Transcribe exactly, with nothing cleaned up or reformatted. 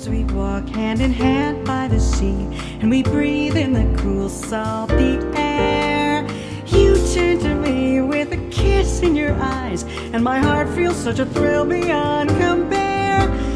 as we walk hand in hand by the sea, and we breathe in the cool, salty air. You turn to me with a kiss in your eyes, and my heart feels such a thrill beyond compare.